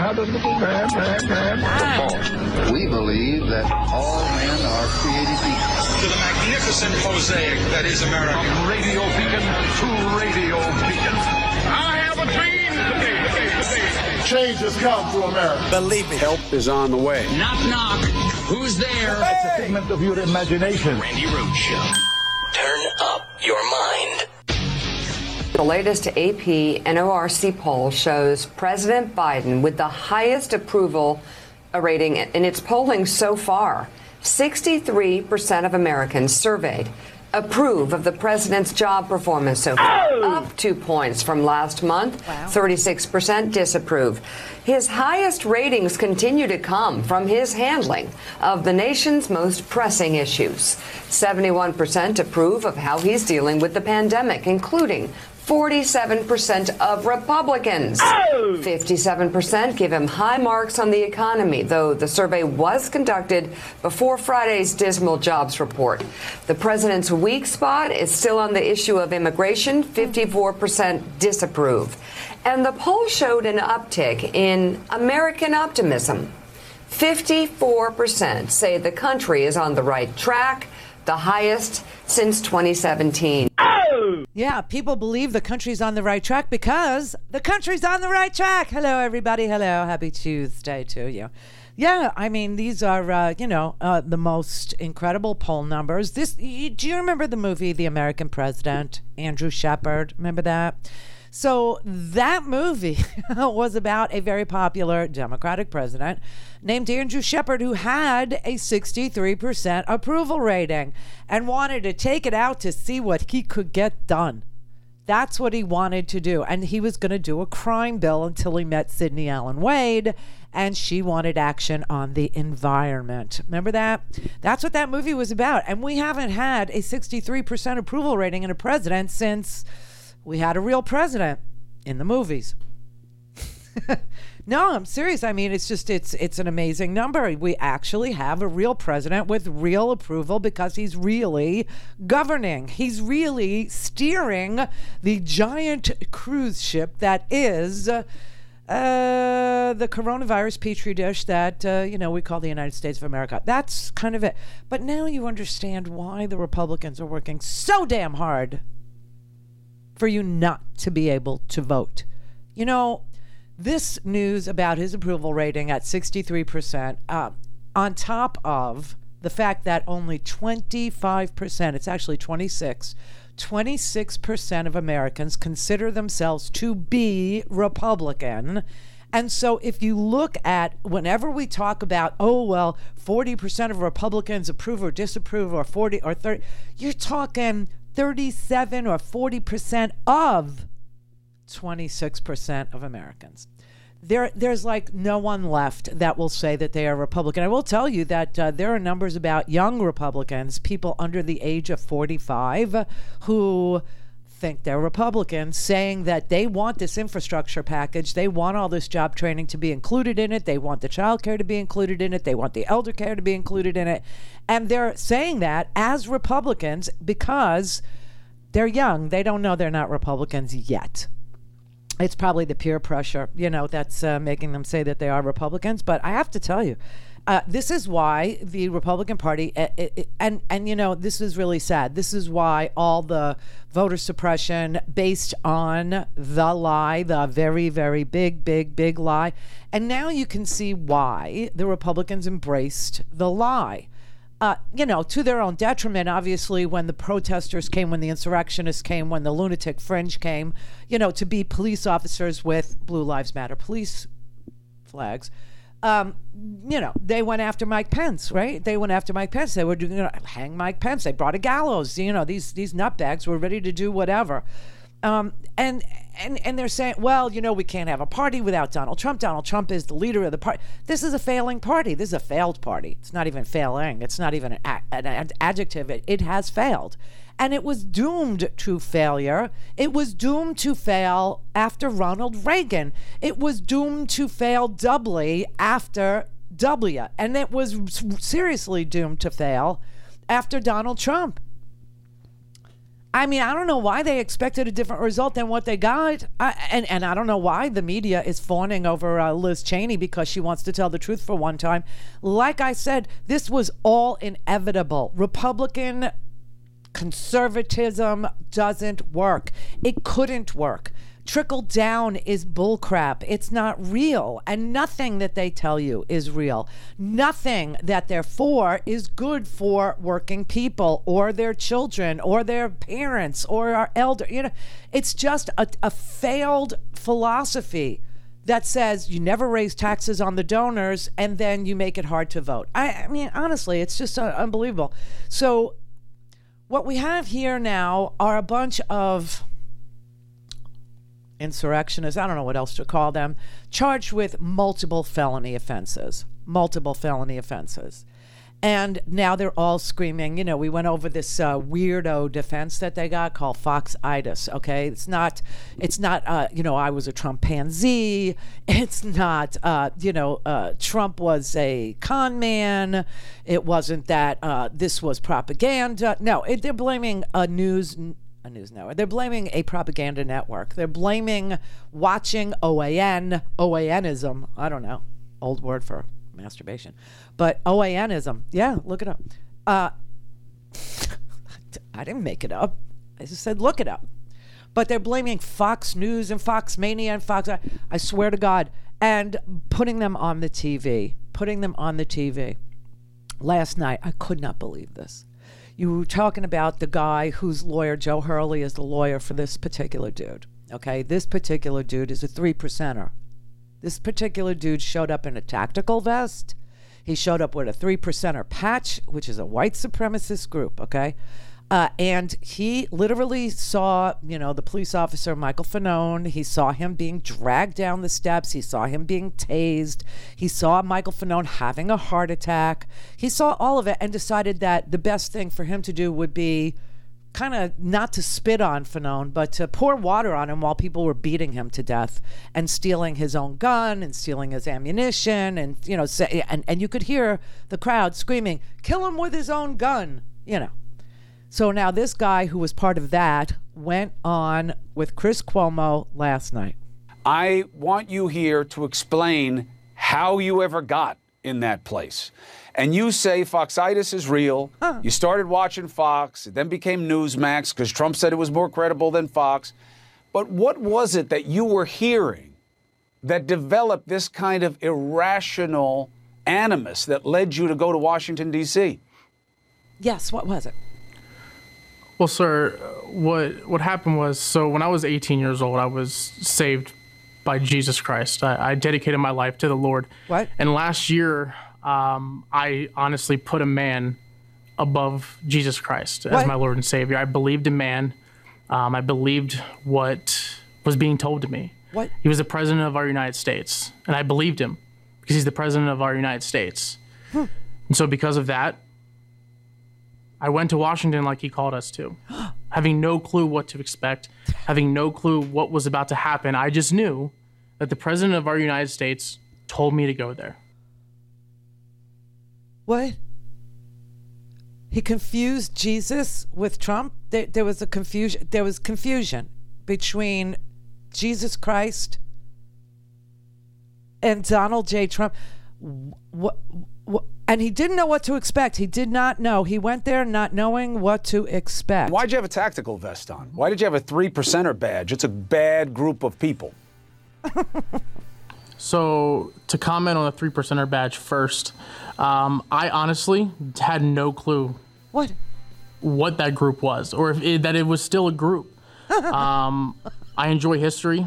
We believe that all men are created equal. To the magnificent mosaic that is America. From Radio Beacon to Radio Beacon. I have a dream today. Change has come to America. Believe it. Help is on the way. Knock, knock. Who's there? It's a figment of your imagination. Randy Rhoads Show. Turn up your mind. The latest AP NORC poll shows President Biden with the highest approval rating in its polling so far. 63% of Americans surveyed approve of the president's job performance so far, up 2 points from last month. Wow. 36% disapprove. His highest ratings continue to come from his handling of the nation's most pressing issues. 71% approve of how he's dealing with the pandemic, including 47% of Republicans. 57% give him high marks on the economy, though the survey was conducted before Friday's dismal jobs report. The president's weak spot is still on the issue of immigration. 54% disapprove. And the poll showed an uptick in American optimism. 54% say the country is on the right track, the highest since 2017. Yeah, people believe the country's on the right track because the country's on the right track. Hello, everybody. Hello. Happy Tuesday to you. Yeah, I mean, these are, the most incredible poll numbers. Do you remember the movie The American President? Andrew Shepard. Remember that? So that movie was about a very popular Democratic president named Andrew Shepard, who had a 63% approval rating and wanted to take it out to see what he could get done. That's what he wanted to do. And he was going to do a crime bill until he met Sidney Allen Wade, and she wanted action on the environment. Remember that? That's what that movie was about. And we haven't had a 63% approval rating in a president since we had a real president in the movies. No, I'm serious. I mean, it's an amazing number. We actually have a real president with real approval because he's really governing. He's really steering the giant cruise ship that is the coronavirus petri dish that, we call the United States of America. That's kind of it. But now you understand why the Republicans are working so damn hard for you not to be able to vote. You know, this news about his approval rating at 63%, on top of the fact that only 25%, it's actually 26% of Americans consider themselves to be Republican. And so if you look at whenever we talk about, 40% of Republicans approve or disapprove, or 40 or 30, you're talking 37 or 40% of 26% of Americans. There's like no one left that will say that they are Republican. I will tell you that there are numbers about young Republicans, people under the age of 45, who think they're Republicans, saying that they want this infrastructure package. They want all this job training to be included in it. They want the child care to be included in it. They want the elder care to be included in it. And they're saying that as Republicans because they're young. They don't know they're not Republicans yet. It's probably the peer pressure, that's making them say that they are Republicans. But I have to tell you, this is why the Republican Party, and this is really sad. This is why all the voter suppression based on the lie, the very, very big lie. And now you can see why the Republicans embraced the lie. To their own detriment, obviously, when the protesters came, when the insurrectionists came, when the lunatic fringe came, to be police officers with Blue Lives Matter police flags. They went after Mike Pence, right? They went after Mike Pence. They were going to hang Mike Pence. They brought a gallows. These nutbags were ready to do whatever. And they're saying, we can't have a party without Donald Trump. Donald Trump is the leader of the party. This is a failing party. This is a failed party. It's not even failing. It's not even an adjective. It has failed. And it was doomed to failure. It was doomed to fail after Ronald Reagan. It was doomed to fail doubly after W. And it was seriously doomed to fail after Donald Trump. I mean, I don't know why they expected a different result than what they got. And I don't know why the media is fawning over Liz Cheney because she wants to tell the truth for one time. Like I said, this was all inevitable. Republican conservatism doesn't work. It couldn't work. Trickle down is bullcrap. It's not real. And nothing that they tell you is real. Nothing that they're for is good for working people or their children or their parents or our elder. You know, it's just a failed philosophy that says you never raise taxes on the donors and then you make it hard to vote. I mean, honestly, it's just unbelievable. So what we have here now are a bunch of insurrectionists, I don't know what else to call them, charged with multiple felony offenses. And now they're all screaming, you know, we went over this weirdo defense that they got called Fox-itis, okay? It's not, you know, I was a Trump pansy. It's not, Trump was a con man. It wasn't that this was propaganda. No, they're blaming a news network. They're blaming a propaganda network. They're blaming watching OANism. I don't know, old word for masturbation, but OANism. Yeah, look it up. I didn't make it up. I just said look it up. But they're blaming Fox News and Fox Mania and Fox. I swear to God, and putting them on the TV. Last night, I could not believe this. You were talking about the guy whose lawyer, Joe Hurley, is the lawyer for this particular dude. Okay, this particular dude is a 3%er. This particular dude showed up in a tactical vest. He showed up with a 3%er patch, which is a white supremacist group, okay? And he literally saw, you know, the police officer, Michael Fanone. He saw him being dragged down the steps. He saw him being tased. He saw Michael Fanone having a heart attack. He saw all of it and decided that the best thing for him to do would be kind of not to spit on Fanone, but to pour water on him while people were beating him to death and stealing his own gun and stealing his ammunition. And, you know, and you could hear the crowd screaming, kill him with his own gun, you know. So now this guy who was part of that went on with Chris Cuomo last night. I want you here to explain how you ever got in that place. And you say Fox-itis is real. You started watching Fox. It then became Newsmax because Trump said it was more credible than Fox. But what was it that you were hearing that developed this kind of irrational animus that led you to go to Washington, D.C.? Yes, what was it? Well, sir, what happened was, so when I was 18 years old, I was saved by Jesus Christ. I dedicated my life to the Lord. What? And last year, I honestly put a man above Jesus Christ as my Lord and Savior. I believed in man. I believed what was being told to me. What? He was the president of our United States, and I believed him because he's the president of our United States. And so because of that, I went to Washington like he called us to, having no clue what to expect, having no clue what was about to happen. I just knew that the president of our United States told me to go there. What? He confused Jesus with Trump? There was confusion. There was confusion between Jesus Christ and Donald J. Trump. What? And he didn't know what to expect. He did not know. He went there not knowing what to expect. Why'd you have a tactical vest on? Why did you have a 3%er badge? It's a bad group of people. So to comment on the 3%er badge first, I honestly had no clue what that group was, or that it was still a group. I enjoy history.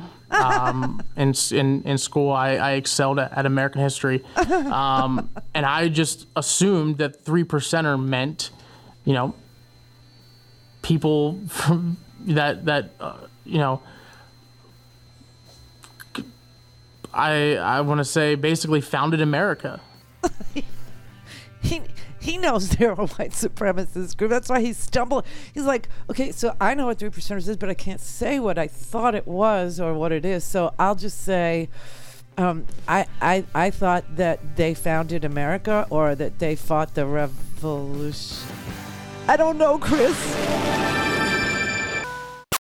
In school, I excelled at American history, and I just assumed that 3%er meant, you know, people from that you know, I want to say basically founded America. He knows they're a white supremacist group. That's why he stumbled. He's like, okay, so I know what 3%ers is, but I can't say what I thought it was or what it is. So I'll just say, I thought that they founded America or that they fought the revolution. I don't know, Chris.